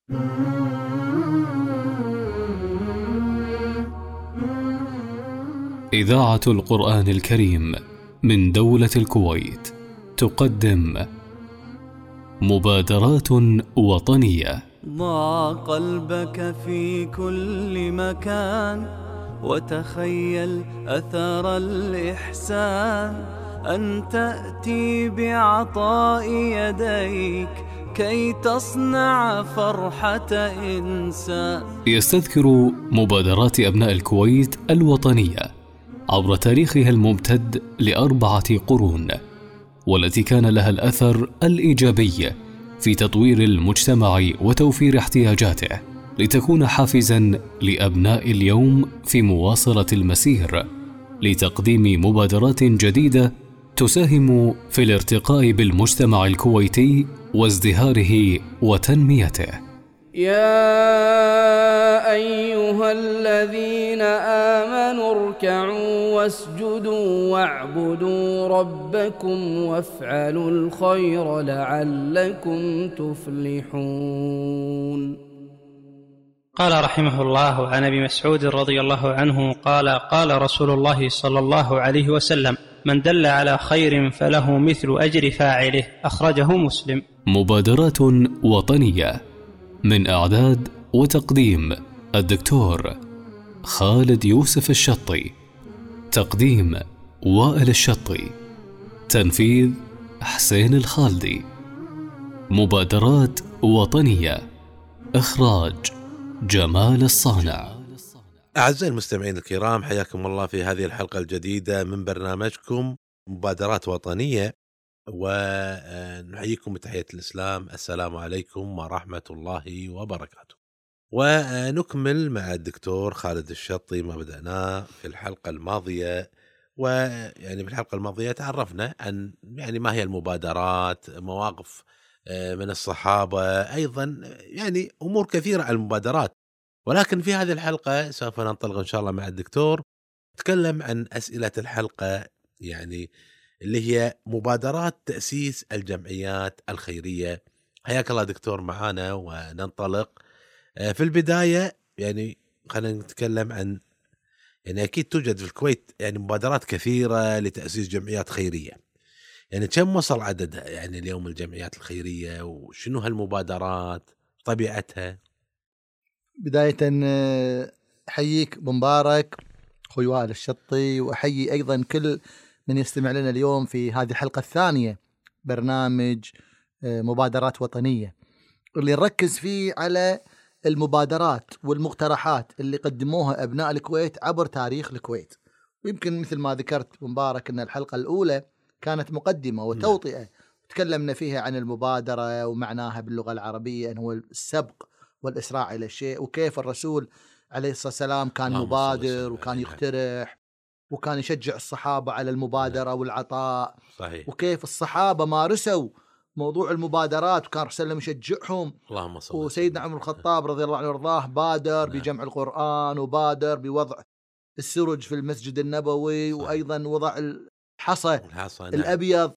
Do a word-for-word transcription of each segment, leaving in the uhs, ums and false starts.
إذاعة القرآن الكريم من دولة الكويت تقدم مبادرات وطنية. ضع قلبك في كل مكان وتخيل أثر الإحسان، أن تأتي بعطاء يديك كي تصنع فرحة إنسان. يستذكر مبادرات أبناء الكويت الوطنية عبر تاريخها الممتد لأربعة قرون، والتي كان لها الأثر الإيجابي في تطوير المجتمع وتوفير احتياجاته، لتكون حافزاً لأبناء اليوم في مواصلة المسير لتقديم مبادرات جديدة تساهم في الارتقاء بالمجتمع الكويتي وازدهاره وتنميته. يا أيها الذين آمنوا اركعوا واسجدوا واعبدوا ربكم وافعلوا الخير لعلكم تفلحون. قال رحمه الله عن أبي مسعود رضي الله عنه قال قال رسول الله صلى الله عليه وسلم: من دل على خير فله مثل أجر فاعله. أخرجه مسلم. مبادرات وطنية من إعداد وتقديم الدكتور خالد يوسف الشطي، تقديم وائل الشطي، تنفيذ حسين الخالدي. مبادرات وطنية، إخراج جمال الصانع. أعزائي المستمعين الكرام، حياكم الله في هذه الحلقة الجديدة من برنامجكم مبادرات وطنية، ونحييكم بتحية الإسلام. السلام عليكم ورحمة الله وبركاته. ونكمل مع الدكتور خالد الشطي ما بدأناه في الحلقة الماضية. ويعني في الحلقة الماضية تعرفنا عن يعني ما هي المبادرات، مواقف من الصحابة، أيضا يعني أمور كثيرة عن المبادرات. ولكن في هذه الحلقة سوف ننطلق إن شاء الله مع الدكتور نتكلم عن أسئلة الحلقة، يعني اللي هي مبادرات تأسيس الجمعيات الخيرية. حياك الله دكتور معانا وننطلق. في البداية يعني خلينا نتكلم عن، يعني أكيد توجد في الكويت يعني مبادرات كثيرة لتأسيس جمعيات خيرية، يعني كم وصل عددها يعني اليوم الجمعيات الخيرية، وشنو هالمبادرات طبيعتها؟ بداية أحييك بمبارك أخوي وائل الشطي، وأحيي أيضا كل من يستمع لنا اليوم في هذه الحلقة الثانية برنامج مبادرات وطنية، اللي نركز فيه على المبادرات والمقترحات اللي قدموها أبناء الكويت عبر تاريخ الكويت. ويمكن مثل ما ذكرت مبارك أن الحلقة الأولى كانت مقدمة وتوطئة، تكلمنا فيها عن المبادرة ومعناها باللغة العربية أنه هو السبق والإسراع إلى الشيء، وكيف الرسول عليه الصلاة والسلام كان مبادر وكان يقترح وكان يشجع الصحابة على المبادرة والعطاء. صحيح. وكيف الصحابة مارسوا موضوع المبادرات وكان رسول الله يشجعهم. اللهم صل. وسيدنا عمر الخطاب رضي الله عنه وارضاه بادر نعم. بجمع القرآن، وبادر بوضع السرج في المسجد النبوي. صحيح. وأيضا وضع الحصى, الحصى نعم. الأبيض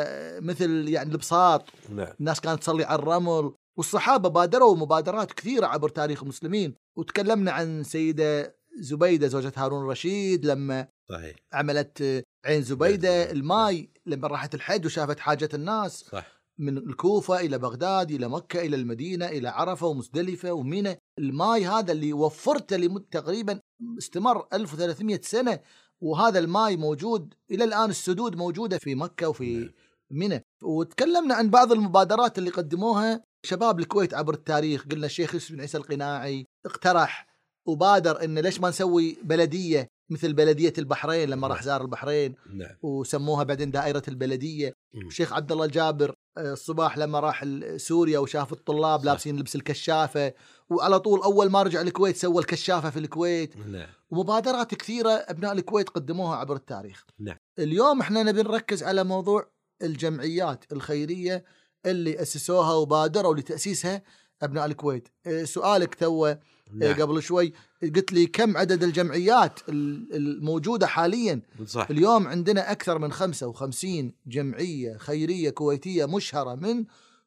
كمثل يعني البساط. نعم. الناس كانت تصلي على الرمل، والصحابة بادروا مبادرات كثيرة عبر تاريخ المسلمين. وتكلمنا عن سيدة زبيدة زوجة هارون الرشيد لما صحيح. عملت عين زبيدة الماي لما راحت الحج وشافت حاجة الناس. صح. من الكوفة إلى بغداد إلى مكة إلى المدينة إلى عرفة ومزدلفة ومنى، الماي هذا اللي وفرته لمدة تقريبا استمر ألف وثلاثمائة سنة، وهذا الماي موجود إلى الآن، السدود موجودة في مكة وفي منى. وتكلمنا عن بعض المبادرات اللي قدموها شباب الكويت عبر التاريخ. قلنا الشيخ يوسف بن عيسى القناعي اقترح وبادر إن ليش ما نسوي بلدية مثل بلدية البحرين لما راح زار البحرين. نعم. وسموها بعدين دائرة البلدية. الشيخ عبد الله الجابر الصباح لما راح سوريا وشاف الطلاب لابسين لبس الكشافة، وعلى طول أول ما رجع الكويت سوى الكشافة في الكويت. نعم. ومبادرات كثيرة أبناء الكويت قدموها عبر التاريخ. نعم. اليوم احنا نبي نركز على موضوع الجمعيات الخيرية اللي أسسوها وبادروا لتأسيسها أبناء الكويت. سؤالك تو نعم. قبل شوي قلت لي كم عدد الجمعيات الموجودة حاليا. صح. اليوم عندنا أكثر من خمسة وخمسين جمعية خيرية كويتية مشهرة من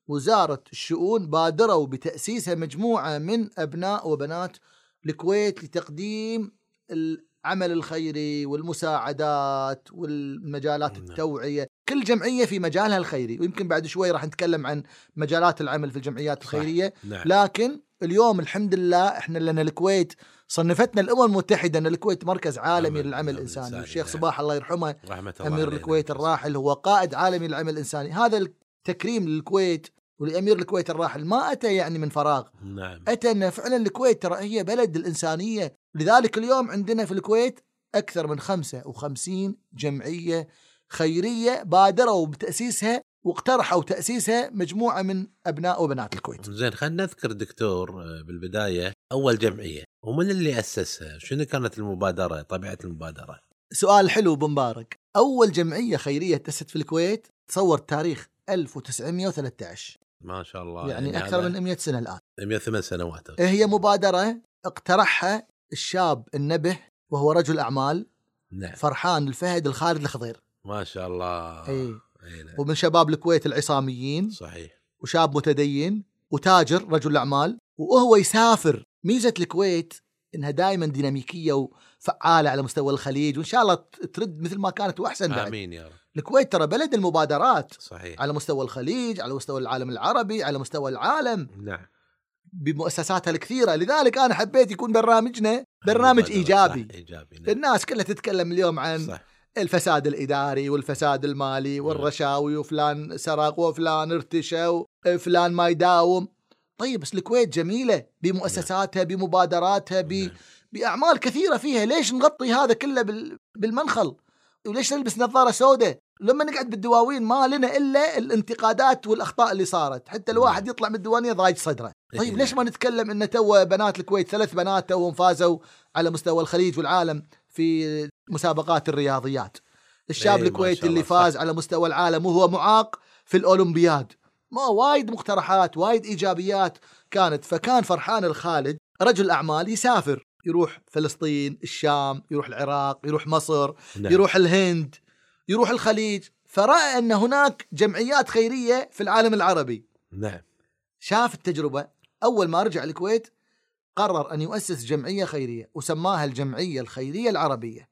وزارة الشؤون بادروا بتأسيسها مجموعة من أبناء وبنات الكويت لتقديم العمل الخيري والمساعدات والمجالات التوعية، كل جمعية في مجالها الخيري، ويمكن بعد شوي راح نتكلم عن مجالات العمل في الجمعيات الخيرية. نعم. لكن اليوم الحمد لله احنا لنا الكويت صنفتنا الأمم المتحدة أن الكويت مركز عالمي للعمل الإنساني. الشيخ صباح الله يرحمه أمير الكويت الراحل هو قائد عالمي للعمل الإنساني. هذا التكريم للكويت ولأمير الكويت الراحل ما أتى يعني من فراغ. نعم. أتى أن فعلا الكويت ترى هي بلد الإنسانية. لذلك اليوم عندنا في الكويت أكثر من خمسة وخمسين جمعية خيرية بادروا بتأسيسها واقترحوا تأسيسها مجموعة من أبناء وبنات الكويت. زين، خلينا نذكر دكتور بالبداية أول جمعية ومن اللي أسسها، شنو كانت المبادرة، طبيعة المبادرة؟ سؤال حلو بمبارك. أول جمعية خيرية تأسست في الكويت تصور تاريخ ألف وتسعمائة وثلاثة عشر. ما شاء الله، يعني, يعني أكثر من مئة سنة الآن، مئة وثمان سنوات. هي مبادرة اقترحها الشاب النبه وهو رجل أعمال. نعم. فرحان الفهد الخالد الخضير. ما شاء الله. أي. أي. ومن شباب الكويت العصاميين. صحيح. وشاب متدين وتاجر رجل أعمال، وهو يسافر. ميزة الكويت إنها دائما ديناميكية وفعالة على مستوى الخليج، وإن شاء الله ترد مثل ما كانت وأحسن بعد. آمين يا رب. الكويت ترى بلد المبادرات. صحيح. على مستوى الخليج، على مستوى العالم العربي، على مستوى العالم. نعم. بمؤسساتها الكثيرة. لذلك أنا حبيت يكون برنامجنا برنامج إيجابي. إيجابي. نعم. الناس كلها تتكلم اليوم عن صح. الفساد الإداري والفساد المالي والرشاوي، وفلان سرق وفلان ارتشى وفلان ما يداوم. طيب بس الكويت جميلة بمؤسساتها، بمبادراتها، ب... بأعمال كثيرة فيها. ليش نغطي هذا كله بال... بالمنخل؟ وليش نلبس نظارة سوداء لما نقعد بالدواوين؟ ما لنا إلا الانتقادات والأخطاء اللي صارت، حتى الواحد يطلع من الديوانية ضايج صدره. طيب ليش ما نتكلم إن تو بنات الكويت ثلاث بنات توهم فازوا على مستوى الخليج والعالم في مسابقات الرياضيات. الشاب أيه الكويتي اللي فاز على مستوى العالم وهو معاق في الأولمبياد. ما وايد مقترحات، وايد إيجابيات كانت. فكان فرحان الخالد رجل أعمال يسافر، يروح فلسطين، الشام، يروح العراق، يروح مصر. نعم. يروح الهند، يروح الخليج. فرأى أن هناك جمعيات خيرية في العالم العربي. نعم. شاف التجربة. أول ما رجع الكويت قرر أن يؤسس جمعية خيرية وسماها الجمعية الخيرية العربية.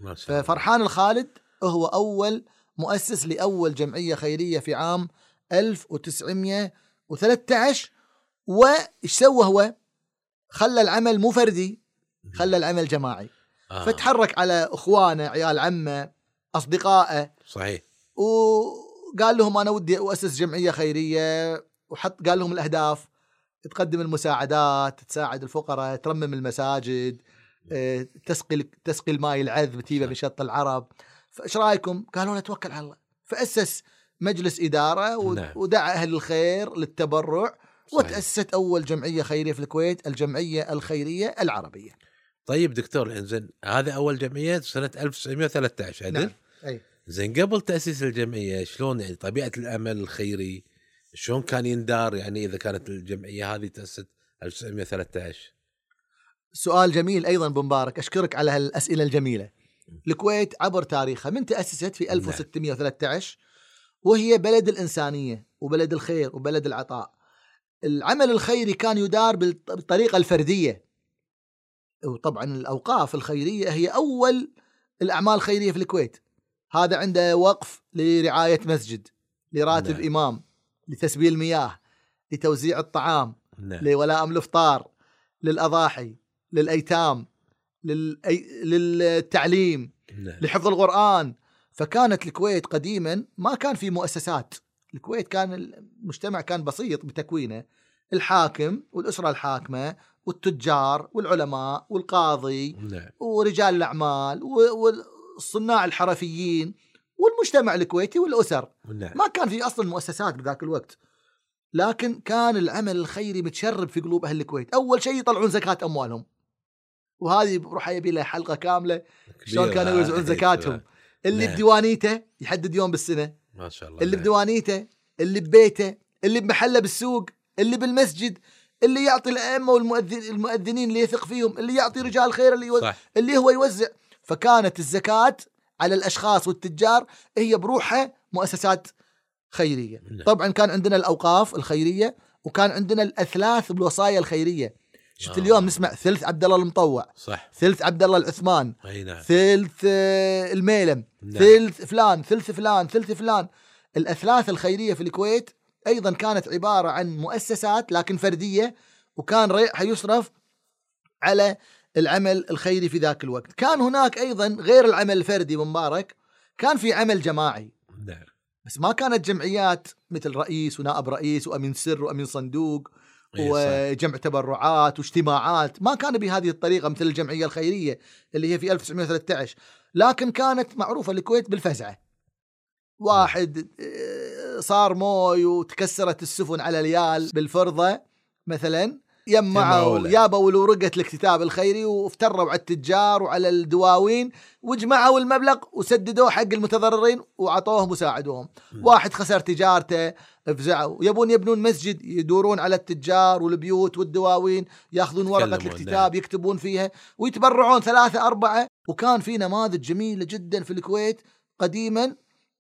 ففرحان الخالد هو أول مؤسس لأول جمعية خيرية في عام ألف وتسعمائة وثلاثة عشر. وإيش سوى هو؟ خلى العمل مو فردي، خلى العمل جماعي. آه. فتحرك على أخوانه، عيال عمه، أصدقائه. صحيح. وقال لهم أنا ودي أؤسس جمعية خيرية، وحط قال لهم الأهداف: تقدم المساعدات، تساعد الفقراء، ترمم المساجد، تسقي تسقي الماء العذب تيبه بشط العرب. فإيش رأيكم؟ قالوا نتوكل على الله. فأسس مجلس إدارة. نعم. ودعا أهل الخير للتبرع. صحيح. وتأسست أول جمعية خيرية في الكويت، الجمعية الخيرية العربية. طيب دكتور، إنزين هذا أول جمعية سنة ألف وتسعمائة وثلاثة عشر. نعم. أي. زين، قبل تأسيس الجمعية شلون يعني طبيعة العمل الخيري شلون كان يندار؟ يعني إذا كانت الجمعية هذه تأسست ألف وتسعمائة وثلاثة عشر. سؤال جميل أيضا بمبارك، أشكرك على هالأسئلة الجميلة. الكويت عبر تاريخها من تأسست في ألف وستمائة وثلاثة عشر وهي بلد الإنسانية وبلد الخير وبلد العطاء. العمل الخيري كان يدار بالطريقة الفردية، وطبعا الأوقاف الخيرية هي أول الأعمال الخيرية في الكويت. هذا عنده وقف لرعاية مسجد، لراتب نعم. إمام، لتسبيل المياه، لتوزيع الطعام، نعم. لولائم الإفطار، للأضاحي، للأيتام، للأي... للتعليم، نعم. لحفظ القرآن. فكانت الكويت قديما ما كان في مؤسسات. الكويت كان المجتمع كان بسيط بتكوينه، الحاكم والأسرة الحاكمة والتجار والعلماء والقاضي، نعم. ورجال الأعمال والصناع الحرفيين والمجتمع الكويتي والأسر، نعم. ما كان في أصلا مؤسسات بذاك الوقت. لكن كان العمل الخيري متشرب في قلوب أهل الكويت. أول شيء يطلعون زكاة أموالهم، وهذه بروح يبي لها حلقة كاملة شلون كانوا يوزعون زكاتهم. اللي نعم. بديوانيته يحدد يوم بالسنة، ما شاء الله. اللي بديوانيته، اللي ببيته، اللي بمحله بالسوق، اللي بالمسجد، اللي يعطي الأئمة والمؤذنين اللي يثق فيهم، اللي يعطي رجال الخير اللي, يوزع اللي هو يوزع. فكانت الزكاة على الأشخاص والتجار هي بروحها مؤسسات خيرية. نعم. طبعا كان عندنا الأوقاف الخيرية، وكان عندنا الأثلاث بالوصايا الخيرية. شفت آه. اليوم نسمع ثلث عبد الله المطوع، صح، ثلث عبد الله العثمان، أي نعم. ثلث آه، الميلم، نعم. ثلث فلان، ثلث فلان، ثلث فلان. الأثلاث الخيرية في الكويت أيضا كانت عبارة عن مؤسسات لكن فردية، وكان ريعها يصرف على العمل الخيري في ذاك الوقت. كان هناك أيضا غير العمل الفردي مبارك، كان في عمل جماعي، نعم. بس ما كانت جمعيات مثل رئيس ونائب رئيس وأمين سر وأمين صندوق إيه وجمع تبرعات واجتماعات. ما كان بهذه الطريقة مثل الجمعية الخيرية اللي هي في ألف وتسعمائة وثلاثة عشر، لكن كانت معروفة الكويت بالفزعة. واحد صار موي وتكسرت السفن على ريال بالفرضة مثلا، يمعوا يابوا الورقة الاكتتاب الخيري وافتروا على التجار وعلى الدواوين وجمعوا المبلغ وسددوه حق المتضررين وعطوهم وساعدوهم. م. واحد خسر تجارته افزعوا، يبون يبنون مسجد يدورون على التجار والبيوت والدواوين، ياخذون ورقة الاكتتاب يكتبون فيها ويتبرعون ثلاثة أربعة. وكان في نماذج جميلة جدا في الكويت قديما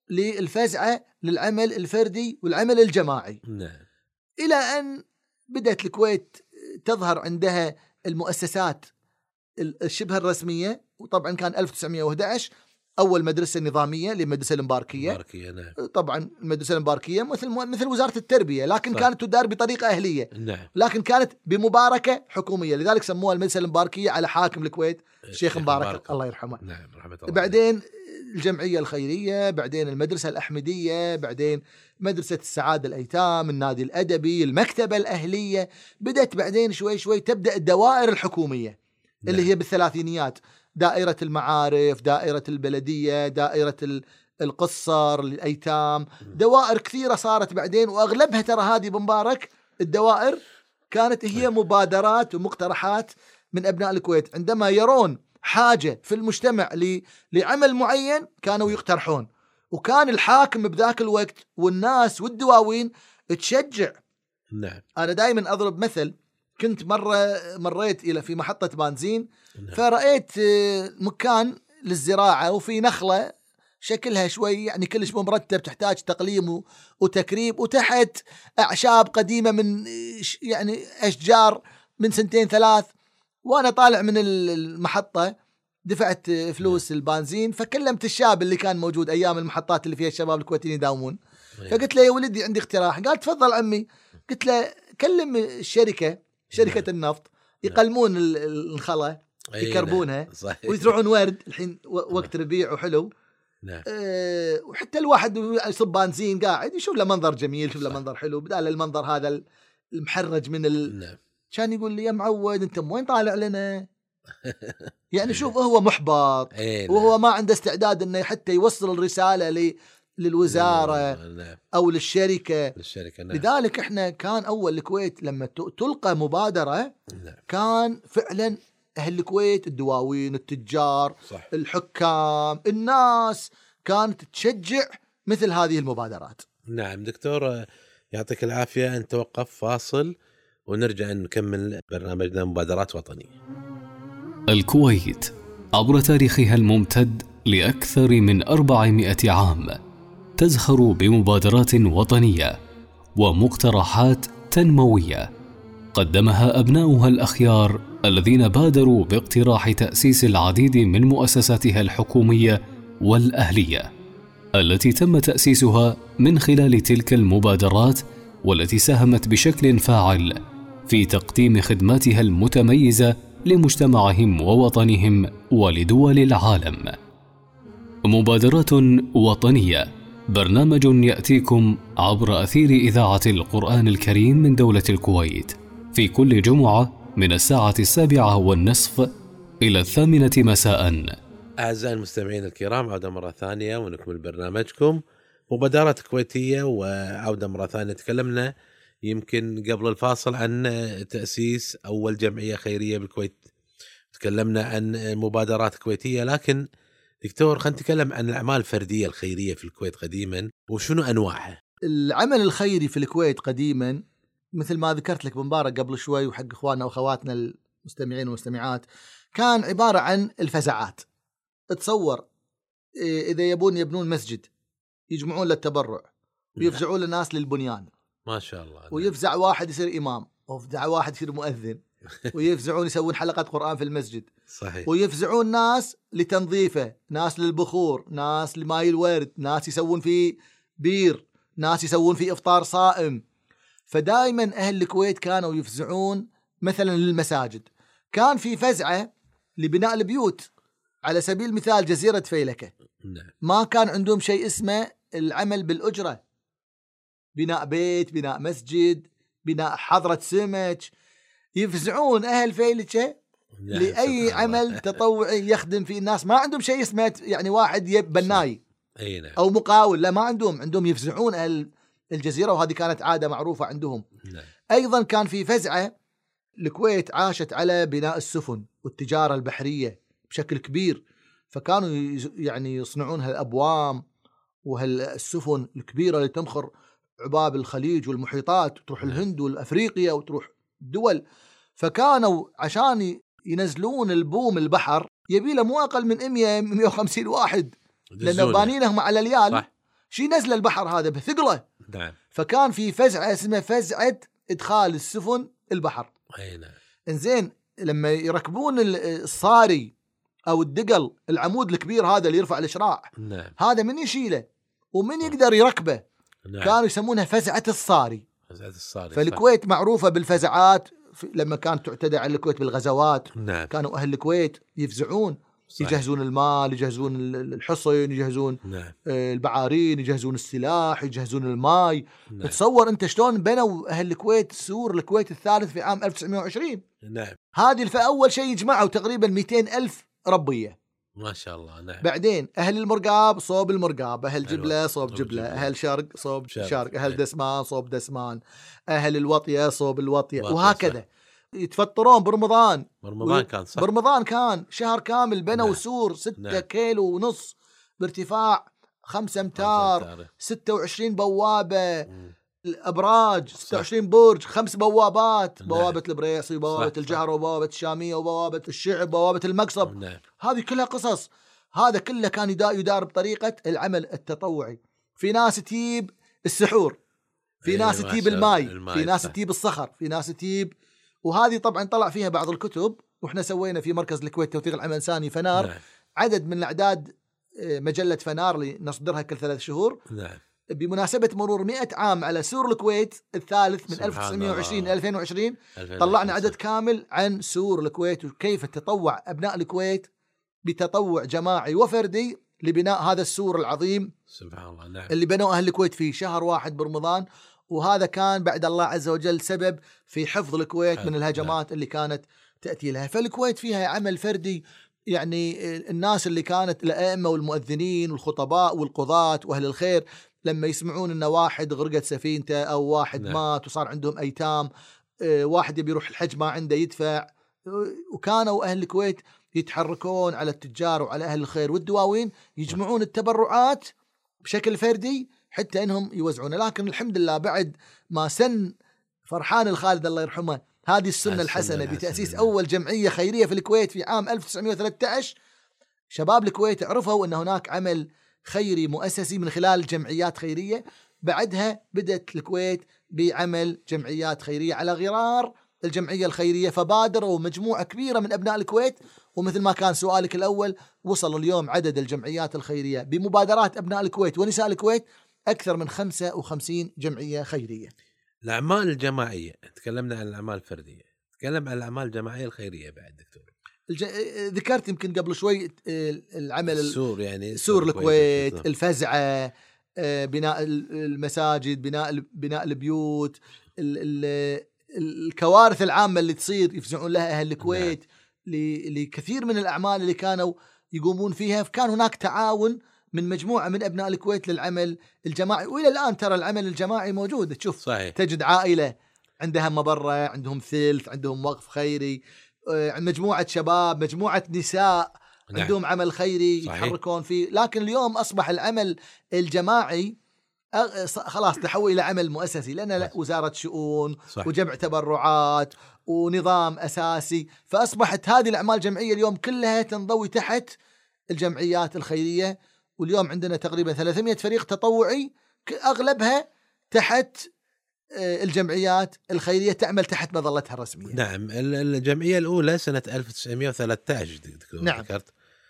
للفزعة للعمل الفردي والعمل الجماعي. نعم. إلى أن بدأت الكويت تظهر عندها المؤسسات الشبه الرسمية، وطبعا كان ألف وتسعمائة وأحد عشر أول مدرسة نظامية للمدرسة المباركية. نعم. طبعا المدرسة المباركية مثل مثل وزارة التربية، لكن صح. كانت تدار بطريقة أهلية. نعم. لكن كانت بمباركة حكومية، لذلك سموها المدرسة المباركية على حاكم الكويت الشيخ مبارك, مبارك الله يرحمه. نعم. رحمة الله. بعدين الجمعية الخيرية، بعدين المدرسة الأحمدية، بعدين مدرسة السعادة الأيتام، النادي الأدبي، المكتبة الأهلية. بدأت بعدين شوي شوي تبدأ الدوائر الحكومية اللي نعم. هي بالثلاثينيات، دائرة المعارف، دائرة البلدية، دائرة القصر للأيتام، دوائر كثيرة صارت بعدين. وأغلبها ترى هذه بمبارك الدوائر كانت هي مبادرات ومقترحات من أبناء الكويت، عندما يرون حاجة في المجتمع لعمل معين كانوا يقترحون. وكان الحاكم بذاك الوقت والناس والدواوين تشجع. نعم. أنا دائما أضرب مثل، كنت مرة مريت إلى في محطة بنزين. نعم. فرأيت مكان للزراعة وفي نخلة شكلها شوي يعني كلش مو مرتب، تحتاج تقليم وتكريب، وتحت أعشاب قديمة من يعني أشجار من سنتين ثلاث. وأنا طالع من المحطة دفعت فلوس البنزين، فكلمت الشاب اللي كان موجود أيام المحطات اللي فيها الشباب الكويتيين يداومون، فقلت له يا ولدي عندي اقتراح. قال تفضل عمي. قلت له كلم الشركة شركة النفط يقلمون الخلا يكربونها ويزرعون ورد الحين وقت ربيع وحلو. نعم. أه وحتى الواحد يصب بنزين قاعد يشوف له منظر جميل، يشوف له منظر حلو بدال المنظر هذا المحرج من ال... نعم. كان يقول لي يا معود انت وين طالع لنا؟ يعني شوف هو محبط وهو ما عنده استعداد انه حتى يوصل الرسالة ل... للوزارة نعم. او للشركة, للشركة نعم. لذلك احنا كان اول الكويت لما تلقى مبادرة نعم. كان فعلا اهل الكويت الدواوين التجار صح. الحكام الناس كانت تشجع مثل هذه المبادرات. نعم دكتور يعطيك العافية. نتوقف فاصل ونرجع نكمل برنامجنا مبادرات وطنية. الكويت عبر تاريخها الممتد لأكثر من أربعمائة عام تزخر بمبادرات وطنية ومقترحات تنموية قدمها أبناؤها الأخيار الذين بادروا باقتراح تأسيس العديد من مؤسساتها الحكومية والأهلية التي تم تأسيسها من خلال تلك المبادرات، والتي ساهمت بشكل فاعل في تقديم خدماتها المتميزة لمجتمعهم ووطنهم ولدول العالم. مبادرات وطنية برنامج يأتيكم عبر أثير إذاعة القرآن الكريم من دولة الكويت في كل جمعة من الساعة السابعة والنصف إلى الثامنة مساء. أعزائي المستمعين الكرام، عودة مرة ثانية ونكمل برنامجكم مبادرات كويتية. وعودة مرة ثانية، تكلمنا يمكن قبل الفاصل عن تأسيس أول جمعية خيرية بالكويت، تكلمنا عن مبادرات كويتية، لكن دكتور خلينا نتكلم عن الأعمال الفردية الخيرية في الكويت قديما وشنو أنواعها. العمل الخيري في الكويت قديما مثل ما ذكرت لك بمبارك قبل شوي وحق إخواننا وأخواتنا المستمعين والمستمعات، كان عبارة عن الفزعات. تصور إذا يبون يبنون مسجد يجمعون للتبرع، ويفزعون الناس للبنيان، ما شاء الله. ويفزع واحد يصير إمام، ويفزع واحد يصير مؤذن، ويفزعون يسوون حلقة قرآن في المسجد. صحيح. ويفزعون ناس لتنظيفه، ناس للبخور، ناس لماء الورد، ناس يسوون فيه بير، ناس يسوون فيه إفطار صائم. فدائما أهل الكويت كانوا يفزعون مثلا للمساجد. كان في فزعة لبناء البيوت، على سبيل المثال جزيرة فيلكة ما كان عندهم شيء اسمه العمل بالأجرة، بناء بيت، بناء مسجد، بناء حضرة سمك. يفزعون أهل فيلكة لأي عمل تطوعي يخدم فيه الناس. ما عندهم شيء اسمه يعني واحد يب بناي أو مقاول، لا ما عندهم عندهم يفزعون أهل الجزيرة، وهذه كانت عادة معروفة عندهم. أيضا كان في فزعة، الكويت عاشت على بناء السفن والتجارة البحرية بشكل كبير، فكانوا يعني يصنعون هالأبوام وهالسفن الكبيرة اللي تمخر عباب الخليج والمحيطات وتروح الهند والأفريقيا وتروح الدول. فكانوا عشان ينزلون البوم البحر يبي له مو أقل من مئة مئة وخمسين واحد، لأنه بانينهم على اليال شي نزل البحر هذا بثقله. نعم. فكان في فزعة اسمها فزعة إدخال السفن البحر. أي نعم. إنزين لما يركبون الصاري أو الدقل، العمود الكبير هذا اللي يرفع الإشراع، نعم. هذا من يشيله ومن يقدر يركبه. نعم. كانوا يسمونها فزعة الصاري. فزعة الصاري. فالكويت معروفة بالفزعات. لما كانت تعتدى على الكويت بالغزوات، نعم. كانوا أهل الكويت يفزعون، صحيح. يجهزون المال، يجهزون الحصن، يجهزون نعم. البعارين، يجهزون السلاح، يجهزون الماء. نعم. تصور أنت شلون بنوا أهل الكويت سور الكويت الثالث في عام ألف وتسعمئة وعشرين. نعم. هذه فأول شيء يجمعوا تقريبا مئتين ألف ربية. ما شاء الله. نعم. بعدين أهل المرقاب صوب المرقاب، أهل جبلة صوب جبلة، أهل شرق صوب شرق, شرق. أهل دسمان صوب دسمان، أهل الوطية صوب الوطية، وهكذا. صح. يتفطرون برمضان. برمضان كان صح. برمضان كان شهر كامل بنوا نعم. سور ستة نعم. كيلو ونص بارتفاع خمسة امتار، ستة وعشرين بوابة، م. الأبراج ستة وعشرين برج، خمس بوابات، بوابة نعم. البريصي، بوابة الجهر، وبوابة الشامية، وبوابة الشعب، بوابة المقصب. نعم. هذه كلها قصص. هذا كله كان يدار بطريقة العمل التطوعي. في ناس تجيب السحور، في ناس تجيب الماء، في ناس تجيب الصخر، في ناس تجيب. وهذه طبعا طلع فيها بعض الكتب، وإحنا سوينا في مركز الكويت توثيق العمل الإنساني فنار. نعم. عدد من الأعداد مجلة فنار اللي نصدرها كل ثلاث شهور. نعم. بمناسبة مرور مئة عام على سور الكويت الثالث من ألف وتسعمئة وعشرين إلى ألفين وعشرين، طلعنا عدد كامل عن سور الكويت وكيف تطوع أبناء الكويت بتطوع جماعي وفردي لبناء هذا السور العظيم. سبحان الله. نعم. اللي بنوا أهل الكويت في شهر واحد برمضان، وهذا كان بعد الله عز وجل سبب في حفظ الكويت من الهجمات نعم. اللي كانت تأتي لها. فالكويت فيها عمل فردي، يعني الناس اللي كانت الأئمة والمؤذنين والخطباء والقضاة وأهل الخير لما يسمعون أن واحد غرقت سفينته أو واحد نعم. مات وصار عندهم أيتام، واحد يبي يروح الحج ما عنده يدفع، وكانوا أهل الكويت يتحركون على التجار وعلى أهل الخير والدواوين، يجمعون التبرعات بشكل فردي حتى إنهم يوزعون. لكن الحمد لله بعد ما سن فرحان الخالد الله يرحمه هذه السنة الحسنة بتأسيس أول جمعية خيرية في الكويت في عام ألف وتسعمئة وثلاثة عشر، شباب الكويت عرفوا أن هناك عمل خيري مؤسسي من خلال جمعيات خيرية. بعدها بدأت الكويت بعمل جمعيات خيرية على غرار الجمعية الخيرية، فبادروا مجموعة كبيرة من أبناء الكويت. ومثل ما كان سؤالك الأول، وصل اليوم عدد الجمعيات الخيرية بمبادرات أبناء الكويت ونساء الكويت أكثر من خمسة وخمسين جمعية خيرية. الأعمال الجماعية، تكلمنا عن الأعمال الفردية، تكلم عن الأعمال الجماعية الخيرية بعد دكتور. الج... ذكرت يمكن قبل شوي العمل السور، يعني سور الكويت، الكويت الفزعة، بناء المساجد، بناء بناء البيوت، ال... ال... الكوارث العامة اللي تصير يفزعون لها أهل الكويت. نعم. لكثير من الأعمال اللي كانوا يقومون فيها، فكان هناك تعاون من مجموعة من أبناء الكويت للعمل الجماعي. وإلى الآن ترى العمل الجماعي موجود. تشوف صحيح. تجد عائلة عندها مبرة، عندهم ثلث، عندهم وقف خيري، مجموعة شباب، مجموعة نساء نعم. عندهم عمل خيري صحيح. يتحركون فيه. لكن اليوم أصبح العمل الجماعي خلاص تحول إلى عمل مؤسسي، لأن وزارة شؤون صح. وجمع تبرعات ونظام أساسي، فأصبحت هذه الأعمال الجمعية اليوم كلها تنضوي تحت الجمعيات الخيرية. واليوم عندنا تقريبا ثلاثمئة فريق تطوعي أغلبها تحت الجمعيات الخيرية تعمل تحت مظلتها الرسمية. نعم. الجمعية الأولى سنة ألف وتسعمائة وثلاثة عشر نعم. ذكرت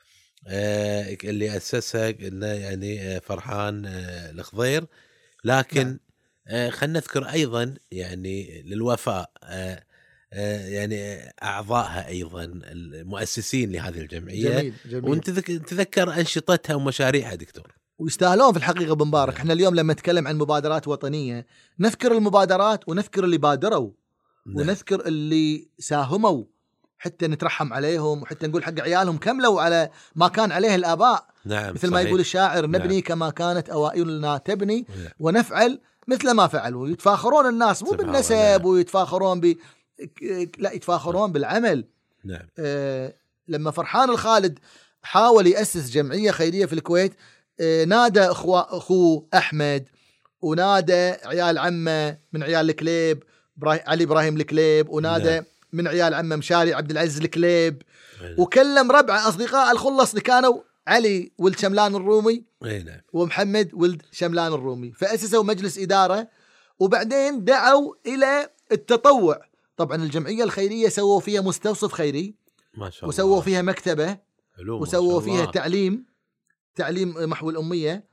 آه اللي أسسها يعني فرحان آه الخضير، لكن نعم. آه خلنا نذكر أيضا يعني للوفاء آه آه يعني أعضائها أيضا المؤسسين لهذه الجمعية. جميل جميل. وانت تذكر أنشطتها ومشاريعها دكتور، ويستاهلون في الحقيقة بن مبارك. احنا اليوم لما نتكلم عن مبادرات وطنية نذكر المبادرات ونذكر اللي بادروا نعم. ونذكر اللي ساهموا حتى نترحم عليهم، وحتى نقول حق عيالهم كملوا على ما كان عليه الآباء. نعم. مثل ما يقول الشاعر نبني نعم. كما كانت أوائلنا تبني نعم. ونفعل مثل ما فعلوا. يتفاخرون الناس مو بالنسب ويتفاخرون ب لا يتفاخرون بالعمل. نعم. آه لما فرحان الخالد حاول يأسس جمعية خيرية في الكويت، آه نادى أخوه أخوه أحمد، ونادى عيال عمه من عيال الكليب علي إبراهيم الكليب، ونادى نعم. من عيال عمه مشاري عبد العزيز الكليب، نعم. وكلم ربع أصدقاء الخلص اللي كانوا علي ولد شملان الرومي نعم. ومحمد ولد شملان الرومي، فأسسوا مجلس إدارة، وبعدين دعوا إلى التطوع. طبعا الجمعية الخيرية سووا فيها مستوصف خيري ما شاء الله، وسووا فيها مكتبة، وسووا فيها تعليم تعليم محو الأمية،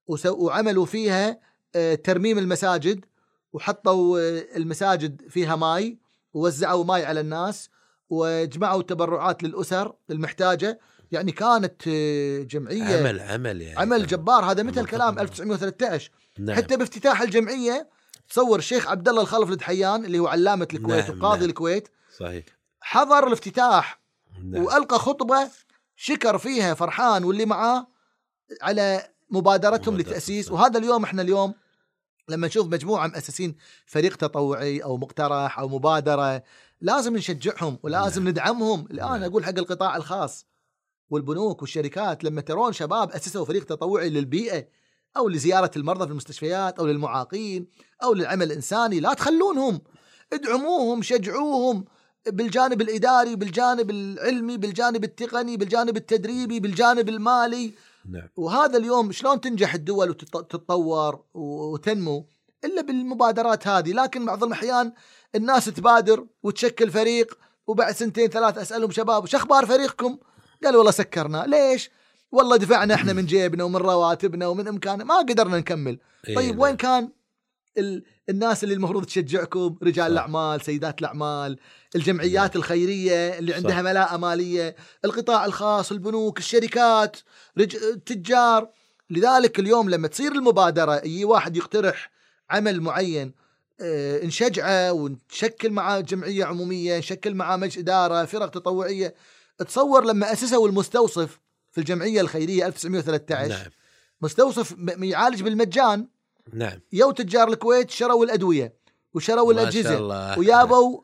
وعملوا فيها ترميم المساجد، وحطوا المساجد فيها ماي، ووزعوا ماي على الناس، وجمعوا تبرعات للأسر المحتاجة. يعني كانت جمعية عمل عمل يعني عمل جبار. هذا مثل كلام ألف وتسعمائة وثلاثة عشر. نعم. حتى بافتتاح الجمعية تصور الشيخ عبد الله الخلف الدحيان اللي هو علامة الكويت نعم وقاضي نعم. الكويت صحيح حضر الافتتاح نعم. وألقى خطبة شكر فيها فرحان واللي معاه على مبادرتهم لتأسيس صحيح. وهذا اليوم احنا اليوم لما نشوف مجموعة مؤسسين فريق تطوعي أو مقترح أو مبادرة لازم نشجعهم ولازم نعم. ندعمهم. الآن نعم. أقول حق القطاع الخاص والبنوك والشركات، لما ترون شباب أسسوا فريق تطوعي للبيئة أو لزيارة المرضى في المستشفيات أو للمعاقين أو للعمل الإنساني، لا تخلونهم، ادعموهم، شجعوهم بالجانب الإداري، بالجانب العلمي، بالجانب التقني، بالجانب التدريبي، بالجانب المالي. نعم. وهذا اليوم شلون تنجح الدول وتتطور وتنمو إلا بالمبادرات هذه. لكن بعض الأحيان الناس تبادر وتشكل فريق، وبعد سنتين ثلاث أسألهم شباب وش أخبار فريقكم؟ قالوا والله سكرنا. ليش؟ والله دفعنا احنا من جيبنا ومن رواتبنا ومن إمكاننا ما قدرنا نكمل. إيه طيب ده. وين كان ال... الناس اللي المفروض تشجعكم؟ رجال صح. الأعمال، سيدات الأعمال، الجمعيات الخيرية اللي عندها صح. ملاءة مالية، القطاع الخاص، البنوك، الشركات، رج... التجار. لذلك اليوم لما تصير المبادرة أي واحد يقترح عمل معين، اه نشجعه ونشكل معه جمعية عمومية، نشكل معه مجلس إدارة، فرق تطوعية. تصور لما أسسوا المستوصف في الجمعية الخيرية ألف وتسعمائة وثلاثة عشر نعم. مستوصف يعالج بالمجان. نعم. يو تجار الكويت شروا الأدوية وشروا الأجهزة ويابوا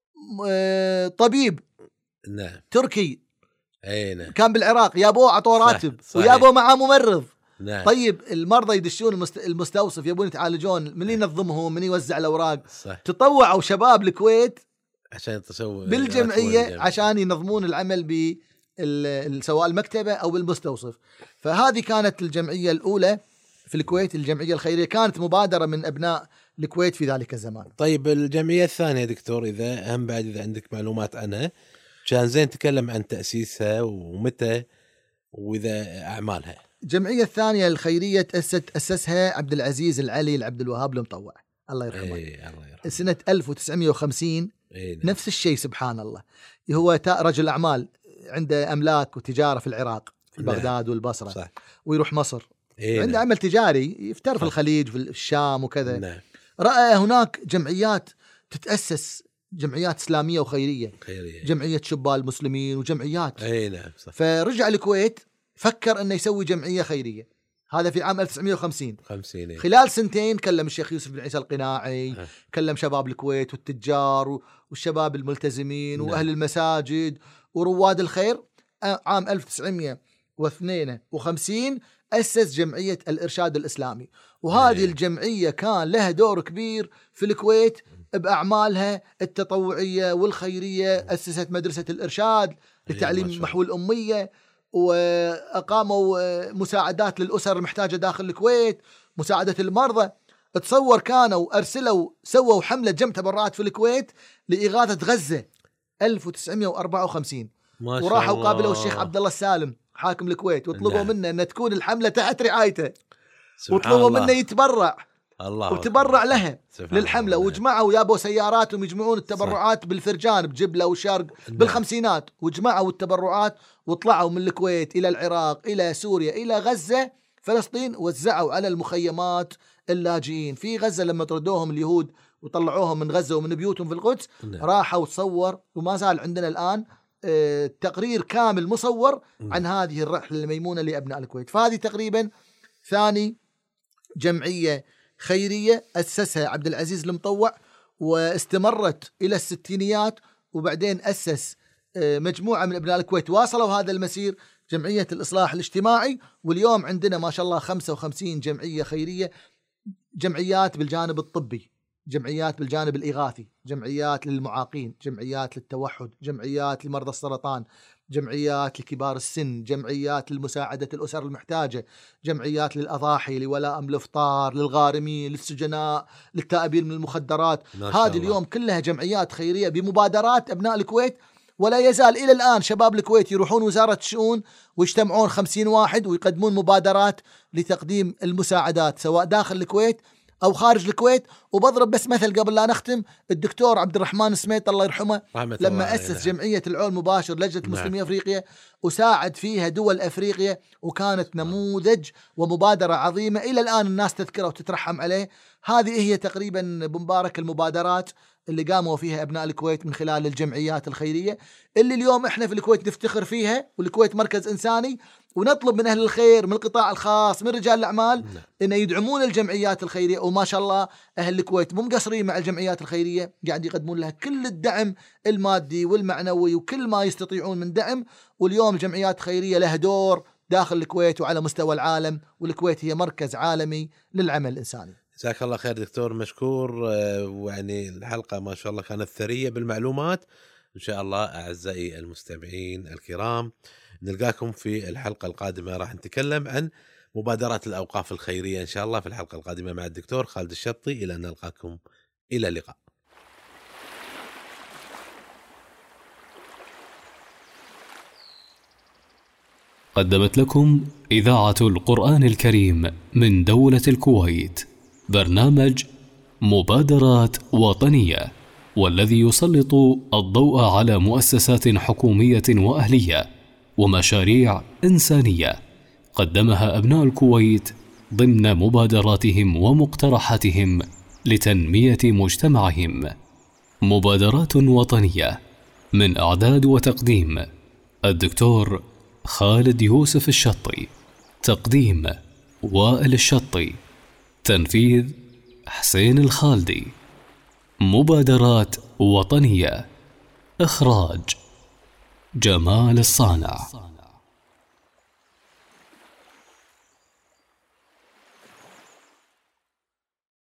آه طبيب نعم. تركي أي نعم. كان بالعراق يابوه عطوا راتب ويابوا معاه ممرض. نعم. طيب المرضى يدشون المستوصف يبون يتعالجون، من ينظمهم، من يوزع الأوراق. صح. تطوعوا شباب الكويت عشان تسوي بالجمعية عشان ينظمون العمل ب سواء المكتبة أو المستوصف. فهذه كانت الجمعية الأولى في الكويت، الجمعية الخيرية، كانت مبادرة من أبناء الكويت في ذلك الزمان. طيب الجمعية الثانية دكتور، إذا هم بعد إذا عندك معلومات عنها كان زين تكلم عن تأسيسها ومتى وإذا أعمالها. الجمعية الثانية الخيرية تأسست أسسها عبد العزيز العلي العبد الوهاب المطوع الله يرحمه. إيه الله يرحمه. سنة ألف وتسعمائة وخمسين. إيه نفس الشيء سبحان الله. هو رجل أعمال عنده أملاك وتجارة في العراق في بغداد والبصرة. صح. ويروح مصر. إيه عنده عمل تجاري يفتر في الخليج في الشام وكذا. نعم. رأى هناك جمعيات تتأسس، جمعيات إسلامية وخيرية، خيرية. جمعية شباب المسلمين وجمعيات. أي نعم. صح. فرجع الكويت فكر أنه يسوي جمعية خيرية، هذا في عام ألف وتسعمائة وخمسين. خمسين. خلال سنتين كلم الشيخ يوسف بن عيسى القناعي، أه. كلم شباب الكويت والتجار والشباب الملتزمين. نعم. وأهل المساجد ورواد الخير. عام ألف وتسعمائة واثنين وخمسين أسس جمعية الإرشاد الإسلامي، وهذه أيه. الجمعية كان لها دور كبير في الكويت بأعمالها التطوعية والخيرية. أسست مدرسة الإرشاد لتعليم أيه محو الأمية، وأقاموا مساعدات للأسر المحتاجة داخل الكويت، مساعدة المرضى. تصور كانوا أرسلوا سووا حملة جمع تبرعات في الكويت لإغاثة غزة ألف وتسعمائة وأربعة وخمسين، وراحوا قابلوا الشيخ عبد الله السالم حاكم الكويت وطلبوا نعم. منه أن تكون الحملة تحت رعايته، وطلبوا منه يتبرع الله وتبرع لها للحملة، وجمعوا ويابوا سياراتهم يجمعون التبرعات صح. بالفرجان بجبلة وشرق نعم. بالخمسينات، وجمعوا التبرعات وطلعوا من الكويت إلى العراق إلى سوريا إلى غزة فلسطين، وزعوا على المخيمات اللاجئين في غزة. لما طردوهم اليهود وطلعوهم من غزة ومن بيوتهم في القدس نعم. راحوا تصور، وما زال عندنا الآن آه تقرير كامل مصور نعم. عن هذه الرحلة الميمونة لأبناء الكويت. فهذه تقريبا ثاني جمعية خيرية أسسها عبد العزيز المطوع، واستمرت إلى الستينيات، وبعدين أسس آه مجموعة من أبناء الكويت واصلوا هذا المسير، جمعية الإصلاح الاجتماعي. واليوم عندنا ما شاء الله خمسة وخمسين جمعية خيرية، جمعيات بالجانب الطبي، جمعيات بالجانب الإغاثي، جمعيات للمعاقين، جمعيات للتوحد، جمعيات لمرضى السرطان، جمعيات لكبار السن، جمعيات لمساعدة الأسر المحتاجة، جمعيات للأضاحي، لولائم الإفطار، للغارمين، للسجناء، للتائبين من المخدرات. هذه اليوم كلها جمعيات خيرية بمبادرات أبناء الكويت. ولا يزال إلى الآن شباب الكويت يروحون وزارة الشؤون ويجتمعون خمسين واحد ويقدمون مبادرات لتقديم المساعدات سواء داخل الكويت أو خارج الكويت. وبضرب بس مثل قبل لا نختم، الدكتور عبد الرحمن سميت الله يرحمه لما أسس جمعية العون مباشر لجنة مسلمي أفريقيا وساعد فيها دول أفريقيا، وكانت نموذج ومبادرة عظيمة إلى الآن الناس تذكره وتترحم عليه. هذه هي تقريبا بمبارك المبادرات اللي قاموا فيها أبناء الكويت من خلال الجمعيات الخيرية اللي اليوم إحنا في الكويت نفتخر فيها. والكويت مركز إنساني، ونطلب من أهل الخير من القطاع الخاص من رجال الأعمال إن يدعمون الجمعيات الخيرية. وما شاء الله أهل الكويت مو مقصرين مع الجمعيات الخيرية، قاعد يقدمون لها كل الدعم المادي والمعنوي وكل ما يستطيعون من دعم. واليوم الجمعيات الخيرية لها دور داخل الكويت وعلى مستوى العالم، والكويت هي مركز عالمي للعمل الإنساني. جزاك الله خير دكتور، مشكور. ويعني الحلقة ما شاء الله كانت ثرية بالمعلومات. إن شاء الله أعزائي المستمعين الكرام نلقاكم في الحلقة القادمة، راح نتكلم عن مبادرات الأوقاف الخيرية إن شاء الله في الحلقة القادمة مع الدكتور خالد الشطي. إلى أن نلقاكم، إلى اللقاء. قدمت لكم إذاعة القرآن الكريم من دولة الكويت برنامج مبادرات وطنية، والذي يسلط الضوء على مؤسسات حكومية وأهلية ومشاريع إنسانية قدمها أبناء الكويت ضمن مبادراتهم ومقترحاتهم لتنمية مجتمعهم. مبادرات وطنية من إعداد وتقديم الدكتور خالد يوسف الشطي، تقديم وائل الشطي، تنفيذ حسين الخالدي. مبادرات وطنية، إخراج جمال الصانع.